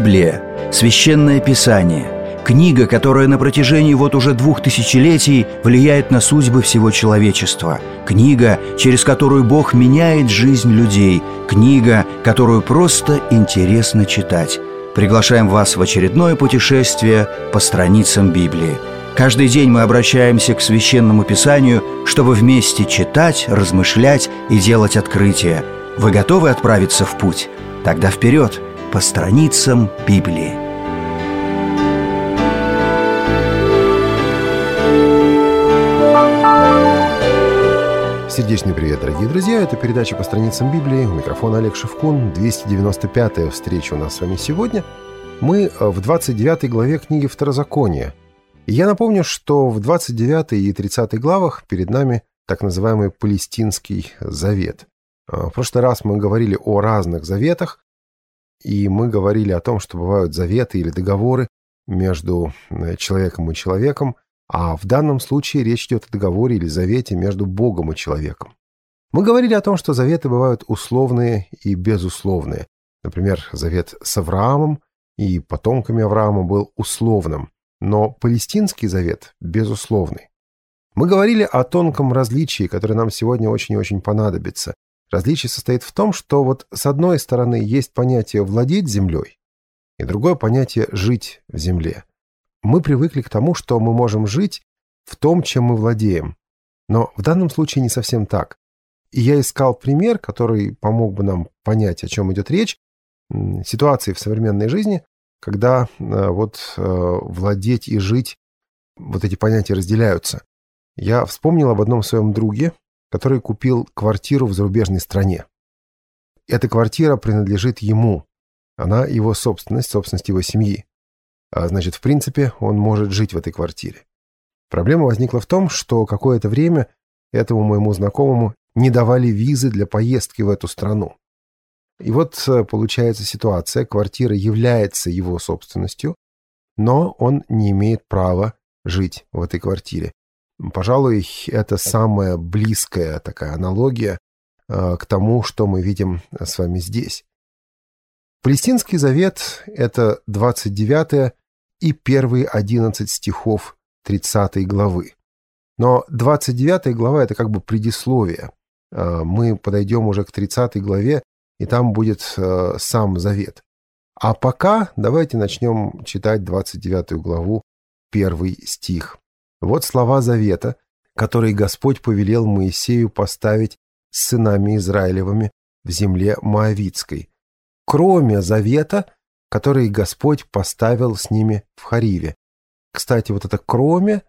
Библия – священное писание, книга, которая на протяжении уже 2000 влияет на судьбы всего человечества, книга, через которую Бог меняет жизнь людей, книга, которую просто интересно читать. Приглашаем вас в очередное путешествие по страницам Библии. Каждый день мы обращаемся к Священному Писанию, чтобы вместе читать, размышлять и делать открытия. Вы готовы отправиться в путь? Тогда вперед, по страницам Библии. Сердечный привет, дорогие друзья! Это передача «По страницам Библии». У микрофона Олег Шевкун. 295-я встреча у нас с вами сегодня. Мы в 29 главе книги Второзакония. И я напомню, что в 29 и 30 главах перед нами так называемый Палестинский завет. В прошлый раз мы говорили о разных заветах, и мы говорили о том, что бывают заветы или договоры между человеком и человеком, а в данном случае речь идет о договоре или завете между Богом и человеком. Мы говорили о том, что заветы бывают условные и безусловные. Например, завет с Авраамом и потомками Авраама был условным, но Палестинский завет безусловный. Мы говорили о тонком различии, которое нам сегодня очень и очень понадобится. Различие состоит в том, что с одной стороны есть понятие «владеть землей», и другое понятие «жить в земле». Мы привыкли к тому, что мы можем жить в том, чем мы владеем. Но в данном случае не совсем так. И я искал пример, который помог бы нам понять, о чем идет речь, ситуации в современной жизни, когда владеть и жить, эти понятия разделяются. Я вспомнил об одном своем друге, который купил квартиру в зарубежной стране. Эта квартира принадлежит ему. Она его собственность его семьи. Значит, в принципе, он может жить в этой квартире. Проблема возникла в том, что какое-то время этому моему знакомому не давали визы для поездки в эту страну. И получается ситуация, квартира является его собственностью, но он не имеет права жить в этой квартире. Пожалуй, это самая близкая такая аналогия к тому, что мы видим с вами здесь. Палестинский завет – это 29 и первые 11 стихов 30 главы. Но 29 глава – это предисловие. Мы подойдем уже к 30 главе, и там будет сам завет. А пока давайте начнем читать 29 главу, 1 стих. Вот слова завета, которые Господь повелел Моисею поставить с сынами Израилевыми в земле Моавитской, кроме завета, который Господь поставил с ними в Хориве. Кстати, это «кроме»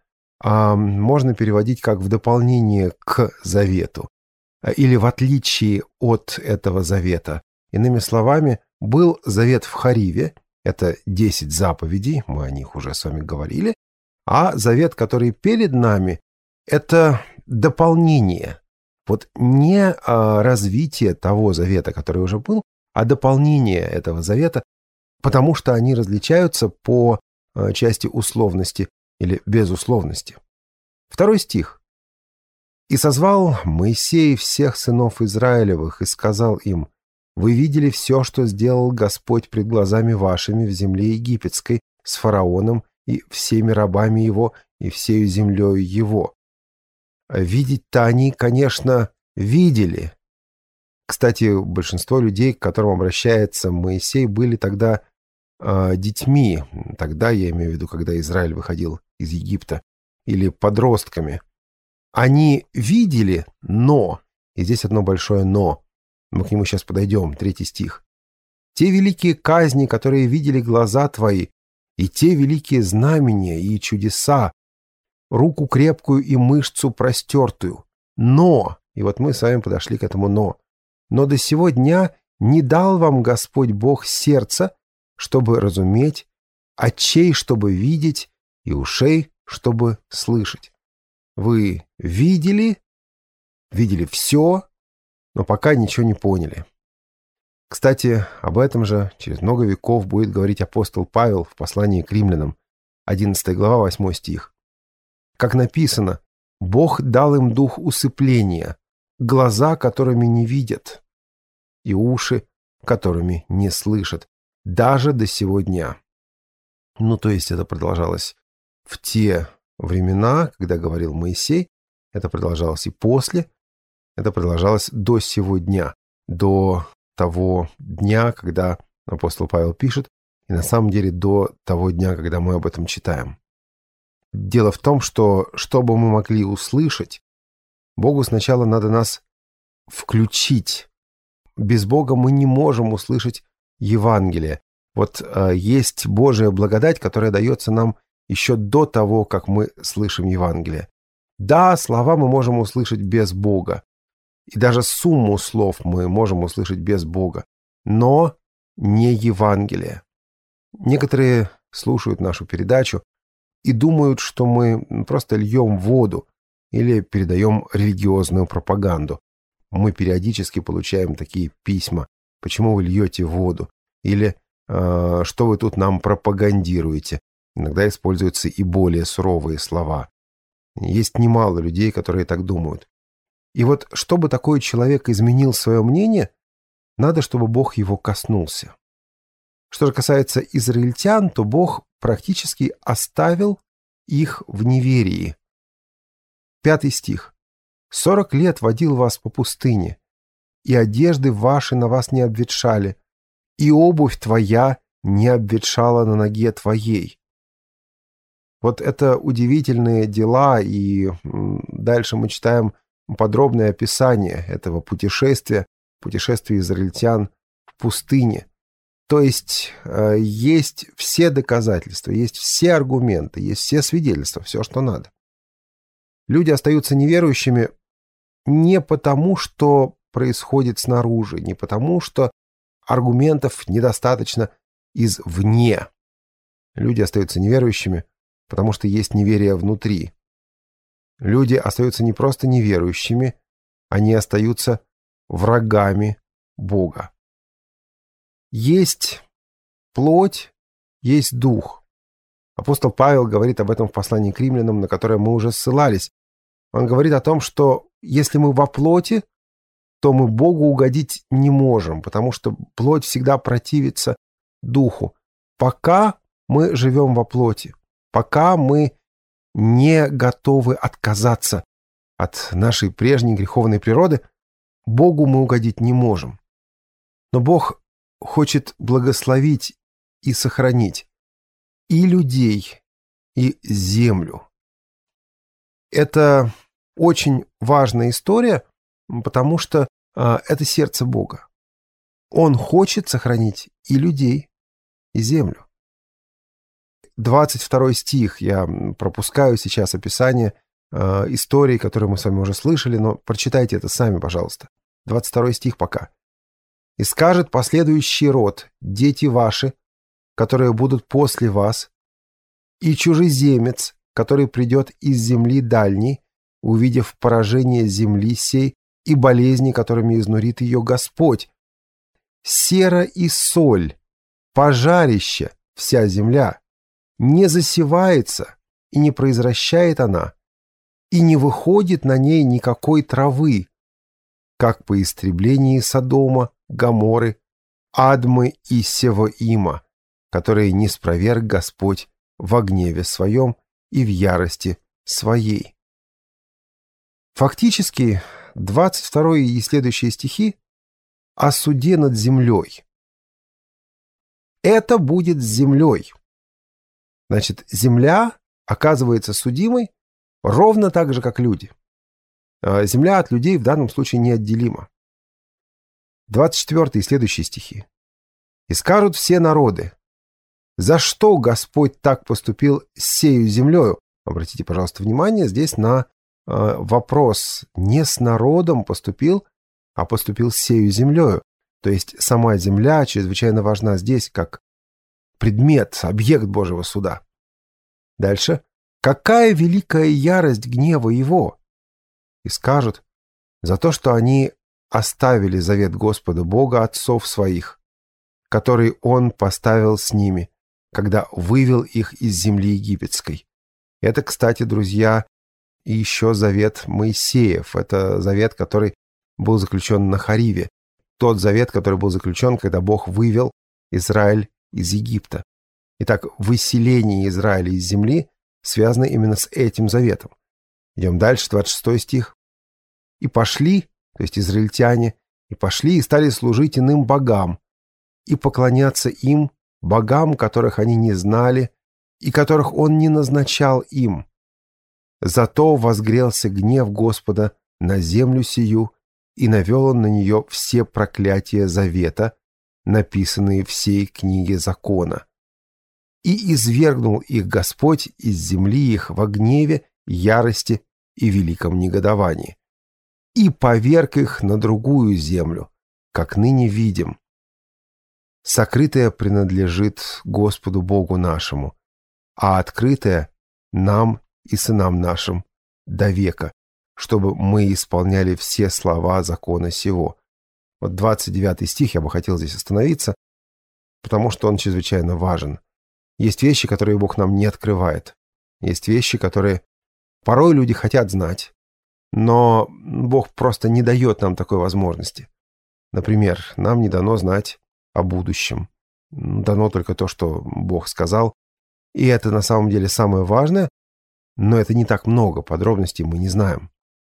можно переводить как «в дополнение к завету» или «в отличие от этого завета». Иными словами, был завет в Хориве, это 10 заповедей, мы о них уже с вами говорили, а завет, который перед нами, это дополнение. Не развитие того завета, который уже был, а дополнение этого завета, потому что они различаются по части условности или безусловности. 2 стих. «И созвал Моисей всех сынов Израилевых и сказал им: Вы видели все, что сделал Господь пред глазами вашими в земле египетской с фараоном и всеми рабами его и всею землею его». Видеть-то они, конечно, видели. Кстати, большинство людей, к которым обращается Моисей, были тогда детьми. Тогда, я имею в виду, когда Израиль выходил из Египта, или подростками. Они видели, но, и здесь одно большое «но», мы к нему сейчас подойдем, 3 стих. «Те великие казни, которые видели глаза твои, и те великие знамения и чудеса, руку крепкую и мышцу простертую, но», и мы с вами подошли к этому «но до сего дня не дал вам Господь Бог сердца, чтобы разуметь, очей, чтобы видеть, и ушей, чтобы слышать». Вы видели все, но пока ничего не поняли. Кстати, об этом же через много веков будет говорить апостол Павел в послании к римлянам, 11 глава, 8 стих. Как написано, Бог дал им дух усыпления, глаза, которыми не видят, и уши, которыми не слышат, даже до сего дня. То есть это продолжалось в те времена, когда говорил Моисей, это продолжалось и после, это продолжалось до сего дня, до того дня, когда апостол Павел пишет, и на самом деле до того дня, когда мы об этом читаем. Дело в том, что, чтобы мы могли услышать, Богу сначала надо нас включить. Без Бога мы не можем услышать Евангелие. Есть Божья благодать, которая дается нам еще до того, как мы слышим Евангелие. Да, слова мы можем услышать без Бога. И даже сумму слов мы можем услышать без Бога. Но не Евангелие. Некоторые слушают нашу передачу и думают, что мы просто льем воду или передаем религиозную пропаганду. Мы периодически получаем такие письма. Почему вы льете воду? Или что вы тут нам пропагандируете? Иногда используются и более суровые слова. Есть немало людей, которые так думают. И чтобы такой человек изменил свое мнение, надо, чтобы Бог его коснулся. Что же касается израильтян, то Бог практически оставил их в неверии. 5 стих. 40 лет водил вас по пустыне, и одежды ваши на вас не обветшали, и обувь твоя не обветшала на ноге твоей. Это удивительные дела, и дальше мы читаем подробное описание этого путешествия израильтян в пустыне. То есть есть все доказательства, есть все аргументы, есть все свидетельства, все, что надо. Люди остаются неверующими не потому, что происходит снаружи, не потому, что аргументов недостаточно извне. Люди остаются неверующими, потому что есть неверие внутри. Люди остаются не просто неверующими, они остаются врагами Бога. Есть плоть, есть дух. Апостол Павел говорит об этом в послании к римлянам, на которое мы уже ссылались. Он говорит о том, что если мы во плоти, то мы Богу угодить не можем, потому что плоть всегда противится духу. Пока мы живем во плоти, пока мы не готовы отказаться от нашей прежней греховной природы, Богу мы угодить не можем. Но Бог хочет благословить и сохранить и людей, и землю. Это очень важная история, потому что это сердце Бога. Он хочет сохранить и людей, и землю. 22 стих. Я пропускаю сейчас описание истории, которую мы с вами уже слышали, но прочитайте это сами, пожалуйста. 22 стих пока. «И скажет последующий род, дети ваши, которые будут после вас, и чужеземец, который придет из земли дальней, увидев поражение земли сей и болезни, которыми изнурит ее Господь. Сера и соль, пожарище вся земля, не засевается и не произращает она, и не выходит на ней никакой травы, как по истреблении Содома, Гоморры, Адмы и Севоима, которые не спроверг Господь во гневе своем и в ярости своей». Фактически, 22 и следующие стихи о суде над землей. Это будет с землей. Значит, земля оказывается судимой ровно так же, как люди. Земля от людей в данном случае неотделима. 24 и следующие стихи. «И скажут все народы, за что Господь так поступил с сею землею?» Обратите, пожалуйста, внимание здесь на вопрос. Не с народом поступил, а поступил с сею землею. То есть сама земля чрезвычайно важна здесь как предмет, объект Божьего суда. Дальше. «Какая великая ярость гнева его!» И скажут, за то, что они оставили завет Господа Бога отцов своих, который Он поставил с ними, когда вывел их из земли египетской. Это, кстати, друзья, и еще завет Моисеев. Это завет, который был заключен на Хариве. Тот завет, который был заключен, когда Бог вывел Израиль из Египта. Итак, выселение Израиля из земли связано именно с этим заветом. Идем дальше, 26 стих. «И пошли, то есть израильтяне, и пошли и стали служить иным богам, и поклоняться им, богам, которых они не знали, и которых он не назначал им. Зато возгрелся гнев Господа на землю сию, и навел он на нее все проклятия завета, написанные в сей книге закона. И извергнул их Господь из земли их во гневе, ярости и великом негодовании, и поверг их на другую землю, как ныне видим. Сокрытое принадлежит Господу Богу нашему, а открытое нам и сынам нашим до века, чтобы мы исполняли все слова закона сего». Вот 29 стих я бы хотел здесь остановиться, потому что он чрезвычайно важен. Есть вещи, которые Бог нам не открывает. Есть вещи, которые порой люди хотят знать, но Бог просто не дает нам такой возможности. Например, нам не дано знать о будущем. Дано только то, что Бог сказал. И это на самом деле самое важное, но это не так много, подробностей мы не знаем.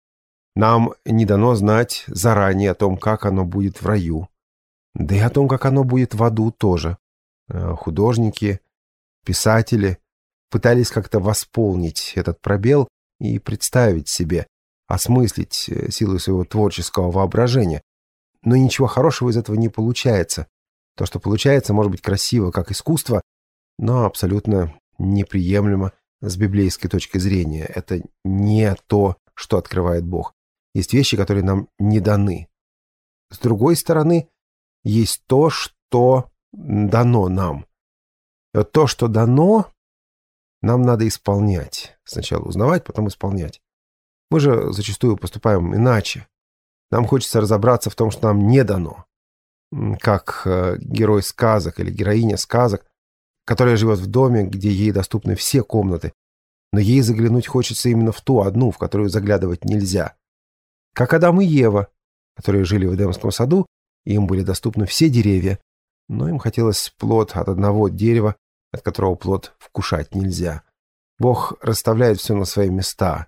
Нам не дано знать заранее о том, как оно будет в раю, да и о том, как оно будет в аду тоже. Художники, писатели пытались как-то восполнить этот пробел и представить себе, осмыслить силой своего творческого воображения. Но ничего хорошего из этого не получается. То, что получается, может быть красиво как искусство, но абсолютно неприемлемо с библейской точки зрения. Это не то, что открывает Бог. Есть вещи, которые нам не даны. С другой стороны, есть то, что дано нам. И вот то, что дано, нам надо исполнять. Сначала узнавать, потом исполнять. Мы же зачастую поступаем иначе. Нам хочется разобраться в том, что нам не дано. Как герой сказок или героиня сказок, которая живет в доме, где ей доступны все комнаты, но ей заглянуть хочется именно в ту одну, в которую заглядывать нельзя. Как Адам и Ева, которые жили в Эдемском саду, и им были доступны все деревья, но им хотелось плод от одного дерева, от которого плод вкушать нельзя. Бог расставляет все на свои места.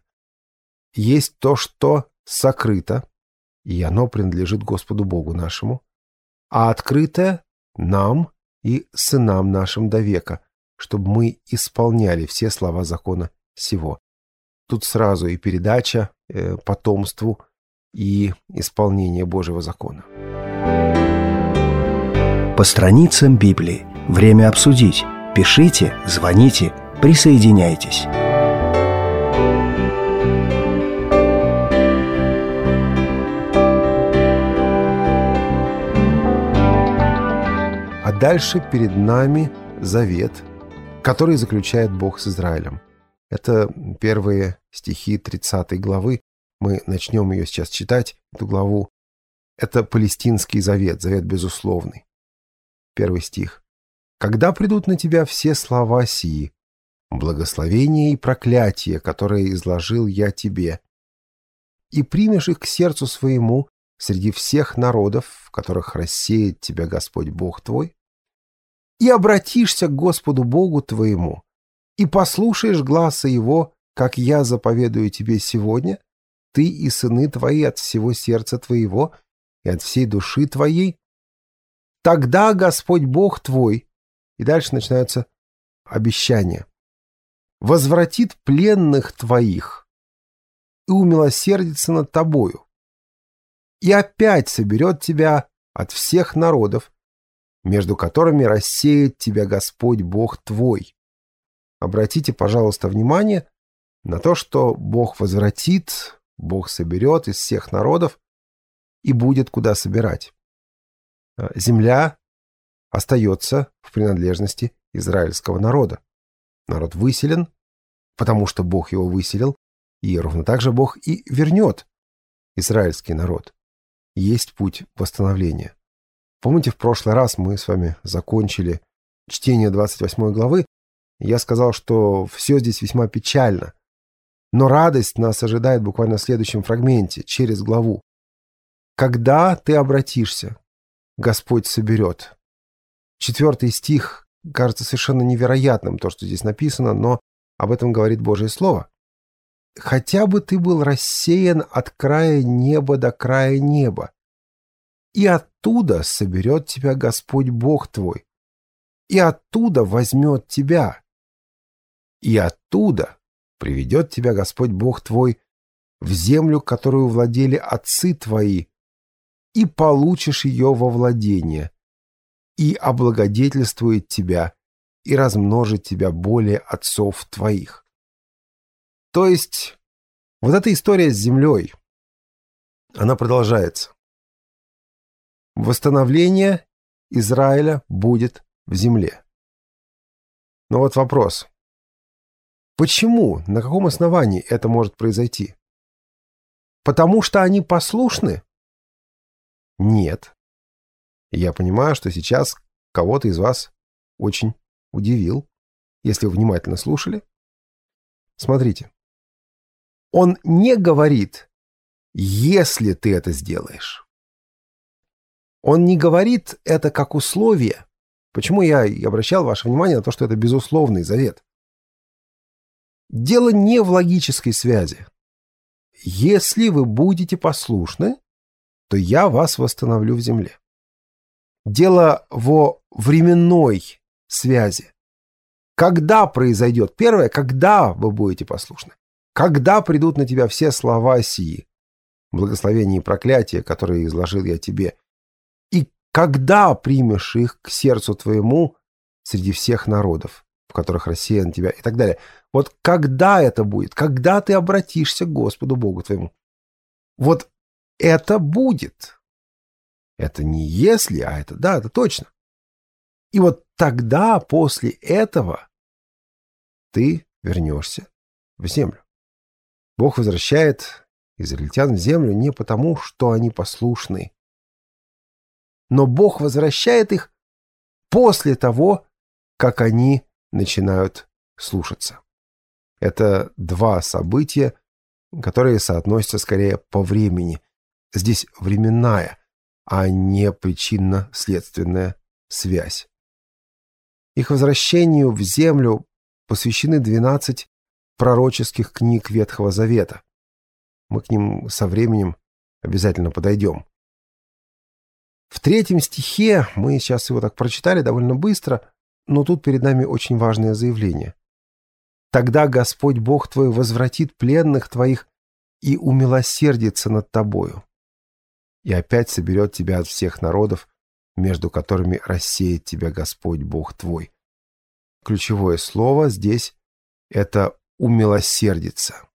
Есть то, что сокрыто, и оно принадлежит Господу Богу нашему, а открытое нам и сынам нашим до века, чтобы мы исполняли все слова закона сего. Тут сразу и передача потомству, и исполнение Божьего закона. По страницам Библии. Время обсудить. Пишите, звоните, присоединяйтесь. А дальше перед нами завет, который заключает Бог с Израилем. Это первые стихи 30 главы. Мы начнем ее сейчас читать, эту главу. Это палестинский завет, завет безусловный. Первый стих. «Когда придут на тебя все слова сии, благословения и проклятия, которые изложил я тебе, и примешь их к сердцу своему среди всех народов, в которых рассеет тебя Господь Бог твой, и обратишься к Господу Богу твоему, и послушаешь гласа Его, как я заповедую тебе сегодня, ты и сыны твои от всего сердца твоего и от всей души твоей, тогда Господь Бог твой», и дальше начинаются обещания, «возвратит пленных твоих и умилосердится над тобою, и опять соберет тебя от всех народов, между которыми рассеет тебя Господь Бог твой». Обратите, пожалуйста, внимание на то, что Бог возвратит, Бог соберет из всех народов и будет куда собирать. Земля остается в принадлежности израильского народа. Народ выселен, потому что Бог его выселил, и ровно так же Бог и вернет израильский народ. Есть путь восстановления. Помните, в прошлый раз мы с вами закончили чтение 28 главы, и я сказал, что все здесь весьма печально. Но радость нас ожидает буквально в следующем фрагменте, через главу. «Когда ты обратишься, Господь соберет». 4 стих кажется совершенно невероятным, то, что здесь написано, но об этом говорит Божье Слово. «Хотя бы ты был рассеян от края неба до края неба, и оттуда соберет тебя Господь Бог твой, и оттуда возьмет тебя, и оттуда приведет тебя Господь Бог твой в землю, которую владели отцы твои, и получишь ее во владение, и облагодетельствует тебя, и размножит тебя более отцов твоих». То есть, вот эта история с землей, она продолжается. Восстановление Израиля будет в земле. Но вот вопрос. Почему, на каком основании это может произойти? Потому что они послушны? Нет. Я понимаю, что сейчас кого-то из вас очень удивил, если вы внимательно слушали. Смотрите. Он не говорит, если ты это сделаешь. Он не говорит это как условие. Почему я и обращал ваше внимание на то, что это безусловный завет. Дело не в логической связи. Если вы будете послушны, то я вас восстановлю в земле. Дело во временной связи. Когда произойдет первое, когда вы будете послушны? Когда придут на тебя все слова сии, благословения и проклятия, которые изложил я тебе, и когда примешь их к сердцу твоему среди всех народов, в которых рассеян тебя, и так далее. Вот когда это будет? Когда ты обратишься к Господу Богу твоему? Вот это будет. Это не если, а это да, это точно. И вот тогда, после этого, ты вернешься в землю. Бог возвращает израильтян в землю не потому, что они послушны, но Бог возвращает их после того, как они начинают слушаться. Это два события, которые соотносятся скорее по времени. Здесь временная, а не причинно-следственная связь. Их возвращению в землю посвящены 12 пророческих книг Ветхого Завета. Мы к ним со временем обязательно подойдем. В 3 стихе, мы сейчас его так прочитали довольно быстро, но тут перед нами очень важное заявление. «Тогда Господь Бог твой возвратит пленных твоих и умилосердится над тобою, и опять соберет тебя от всех народов, между которыми рассеет тебя Господь Бог твой». Ключевое слово здесь — это «умилосердится».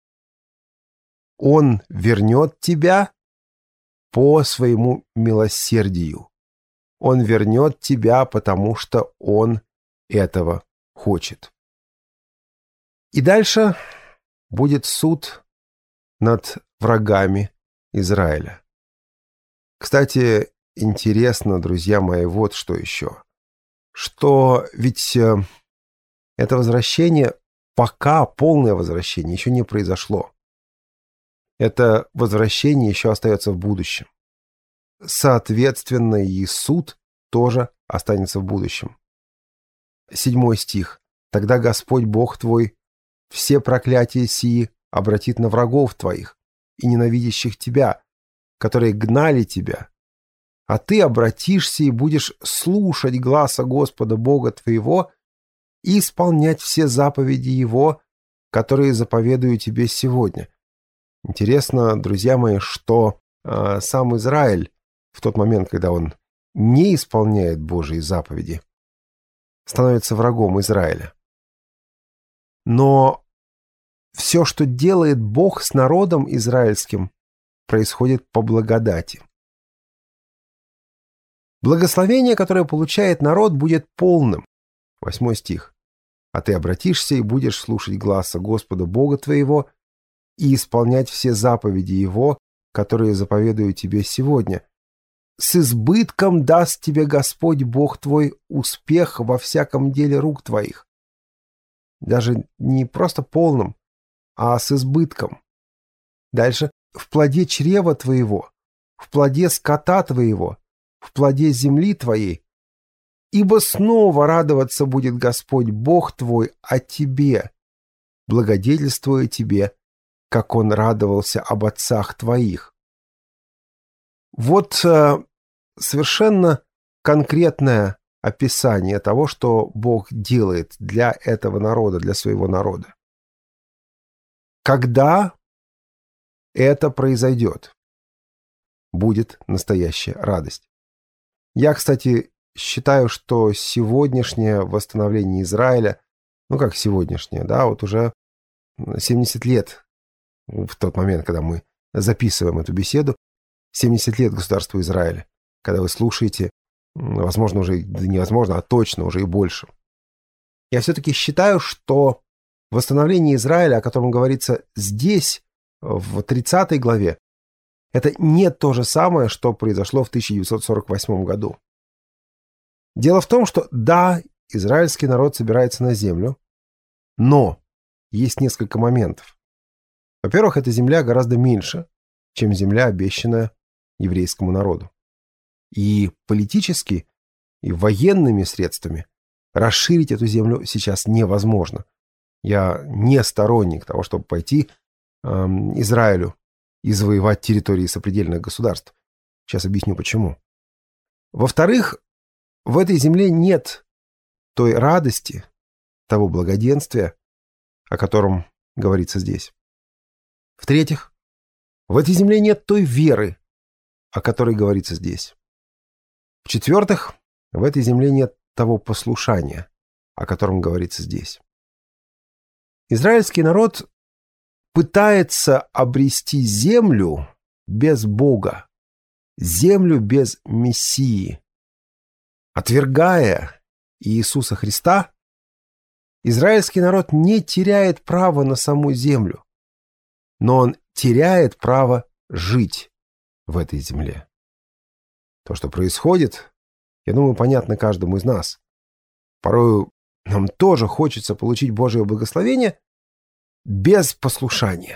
Он вернет тебя по своему милосердию. Он вернет тебя, потому что Он этого хочет. И дальше будет суд над врагами Израиля. Кстати, интересно, друзья мои, вот что еще. Что ведь это возвращение, пока полное возвращение еще не произошло. Это возвращение еще остается в будущем. Соответственно, и суд тоже останется в будущем. 7 стих. «Тогда Господь Бог твой все проклятия сии обратит на врагов твоих и ненавидящих тебя, которые гнали тебя, а ты обратишься и будешь слушать гласа Господа Бога твоего и исполнять все заповеди Его, которые заповедую тебе сегодня». Интересно, друзья мои, что сам Израиль в тот момент, когда он не исполняет Божьи заповеди, становится врагом Израиля. Но все, что делает Бог с народом израильским, происходит по благодати. Благословение, которое получает народ, будет полным. 8 стих. «А ты обратишься и будешь слушать гласа Господа Бога твоего и исполнять все заповеди Его, которые заповедую тебе сегодня. С избытком даст тебе Господь Бог твой успех во всяком деле рук твоих». Даже не просто полным, а с избытком. Дальше. «В плоде чрева твоего, в плоде скота твоего, в плоде земли твоей, Ибо снова радоваться будет Господь Бог твой о тебе, благодетельствуя тебе, как Он радовался об отцах твоих». Вот совершенно конкретное описание того, что Бог делает для этого народа, для своего народа. Когда это произойдет, будет настоящая радость. Я, кстати, считаю, что сегодняшнее восстановление Израиля, ну как сегодняшнее, да, вот уже 70 лет в тот момент, когда мы записываем эту беседу, 70 лет государству Израиля, когда вы слушаете, возможно, уже невозможно, а точно уже и больше. Я все-таки считаю, что восстановление Израиля, о котором говорится здесь, в 30 главе, это не то же самое, что произошло в 1948 году. Дело в том, что да, израильский народ собирается на землю, но есть несколько моментов. Во-первых, эта земля гораздо меньше, чем земля, обещанная еврейскому народу. И политически, и военными средствами расширить эту землю сейчас невозможно. Я не сторонник того, чтобы пойти Израилю и завоевать территории сопредельных государств. Сейчас объясню, почему. Во-вторых, в этой земле нет той радости, того благоденствия, о котором говорится здесь. В-третьих, в этой земле нет той веры, о которой говорится здесь. В-четвертых, в этой земле нет того послушания, о котором говорится здесь. Израильский народ пытается обрести землю без Бога, землю без Мессии. Отвергая Иисуса Христа, израильский народ не теряет права на саму землю, но он теряет право жить в этой земле. То, что происходит, я думаю, понятно каждому из нас. Порою нам тоже хочется получить Божье благословение без послушания,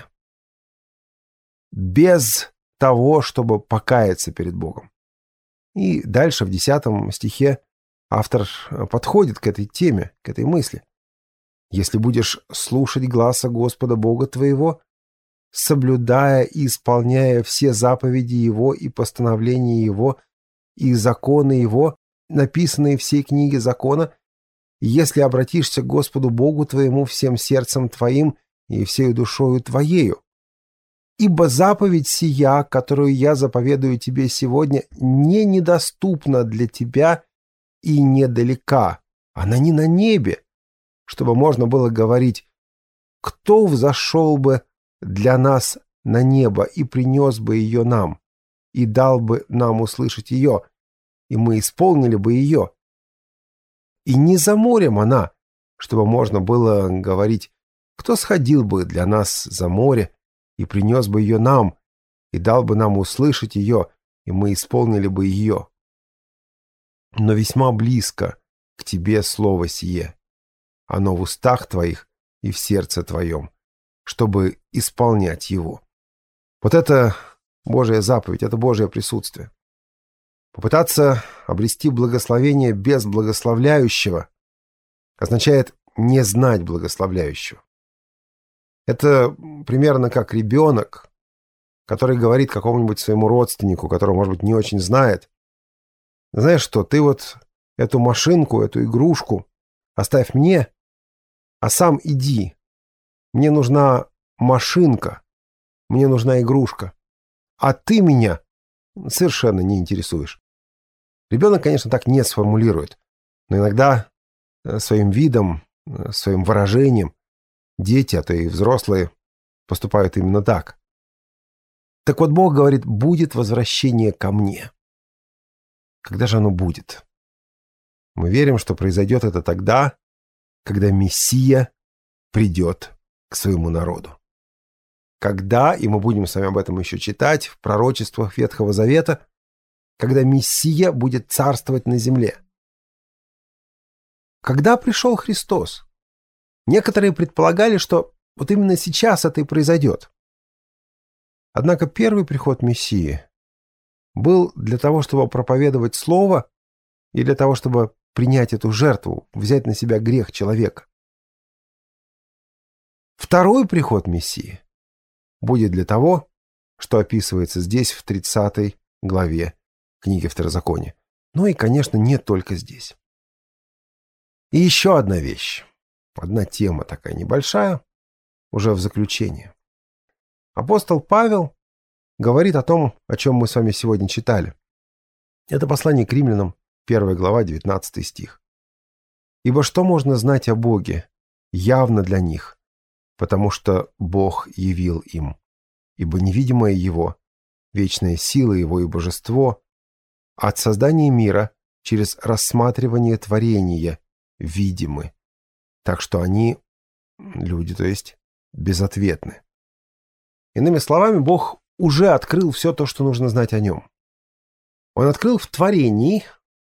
без того, чтобы покаяться перед Богом. И дальше в 10 стихе автор подходит к этой теме, к этой мысли. «Если будешь слушать гласа Господа Бога твоего, соблюдая и исполняя все заповеди Его и постановления Его и законы Его, написанные в всей книге закона, если обратишься к Господу Богу твоему всем сердцем твоим и всею душою твоею. Ибо заповедь сия, которую я заповедую тебе сегодня, не недоступна для тебя и недалека. Она не на небе, чтобы можно было говорить: кто взошел бы для нас на небо и принес бы ее нам, и дал бы нам услышать ее, и мы исполнили бы ее. И не за морем она, чтобы можно было говорить: кто сходил бы для нас за море и принес бы ее нам, и дал бы нам услышать ее, и мы исполнили бы ее. Но весьма близко к тебе слово сие, оно в устах твоих и в сердце твоем, чтобы исполнять его». Вот это Божья заповедь, это Божье присутствие. Попытаться обрести благословение без благословляющего означает не знать благословляющего. Это примерно как ребенок, который говорит какому-нибудь своему родственнику, которого, может быть, не очень знает: знаешь что, ты вот эту машинку, эту игрушку оставь мне, а сам иди. Мне нужна машинка, мне нужна игрушка, а ты меня совершенно не интересуешь. Ребенок, конечно, так не сформулирует, но иногда своим видом, своим выражением дети, а то и взрослые, поступают именно так. Так вот, Бог говорит: будет возвращение ко мне. Когда же оно будет? Мы верим, что произойдет это тогда, когда Мессия придет к своему народу. Когда, и мы будем с вами об этом еще читать в пророчествах Ветхого Завета, когда Мессия будет царствовать на земле. Когда пришел Христос? Некоторые предполагали, что вот именно сейчас это и произойдет. Однако первый приход Мессии был для того, чтобы проповедовать Слово, и для того, чтобы принять эту жертву, взять на себя грех человека. Второй приход Мессии будет для того, что описывается здесь, в 30 главе книги Второзакония. Ну и, конечно, не только здесь. И еще одна вещь, одна тема такая небольшая, уже в заключение. Апостол Павел говорит о том, о чем мы с вами сегодня читали. Это послание к римлянам, 1 глава, 19 стих. «Ибо что можно знать о Боге, явно для них, потому что Бог явил им, ибо невидимое Его, вечная сила Его и божество, от создания мира через рассматривание творения видимы, так что они, люди, то есть, безответны». Иными словами, Бог уже открыл все то, что нужно знать о Нем. Он открыл в творении,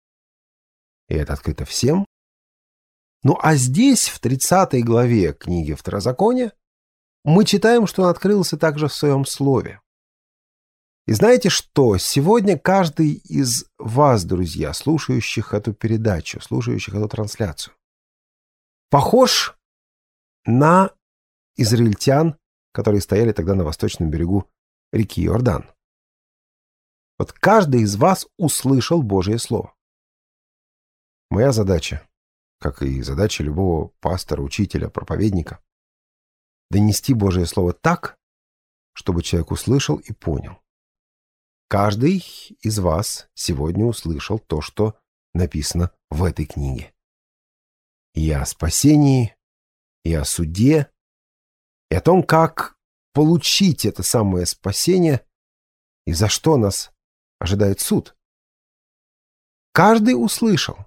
и это открыто всем. Ну а здесь, в 30 главе книги Второзакония, мы читаем, что он открылся также в своем слове. И знаете что? Сегодня каждый из вас, друзья, слушающих эту передачу, слушающих эту трансляцию, похож на израильтян, которые стояли тогда на восточном берегу реки Иордан. Вот каждый из вас услышал Божье Слово. Моя задача, как и задача любого пастора, учителя, проповедника, донести Божье Слово так, чтобы человек услышал и понял. Каждый из вас сегодня услышал то, что написано в этой книге. И о спасении, и о суде, и о том, как получить это самое спасение, и за что нас ожидает суд. Каждый услышал.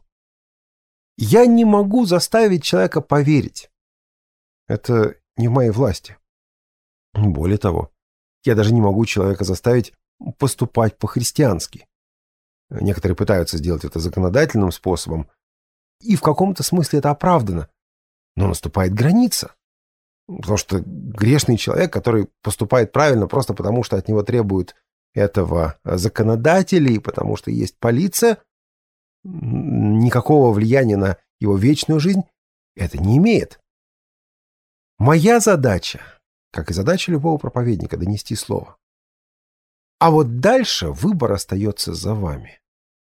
Я не могу заставить человека поверить. Это не в моей власти. Более того, я даже не могу человека заставить поступать по-христиански. Некоторые пытаются сделать это законодательным способом, и в каком-то смысле это оправдано. Но наступает граница. Потому что грешный человек, который поступает правильно просто потому, что от него требуют этого законодатели, и потому что есть полиция, никакого влияния на его вечную жизнь это не имеет. Моя задача, как и задача любого проповедника, донести слово. А вот дальше выбор остается за вами.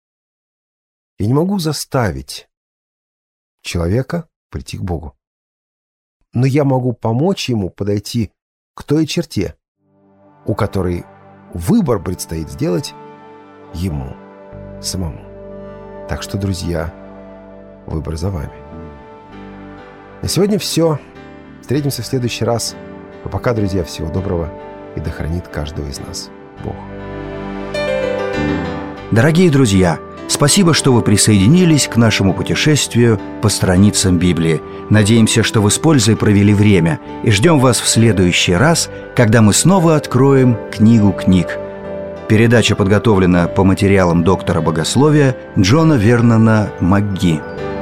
Я не могу заставить человека прийти к Богу. Но я могу помочь ему подойти к той черте, у которой выбор предстоит сделать ему самому. Так что, друзья, выбор за вами. На сегодня все. Встретимся в следующий раз. А пока, друзья, всего доброго, и да хранит каждого из нас Бог. Дорогие друзья, спасибо, что вы присоединились к нашему путешествию по страницам Библии. Надеемся, что вы с пользой провели время, и ждем вас в следующий раз, когда мы снова откроем книгу книг. Передача подготовлена по материалам доктора богословия Джона Вернона МакГи.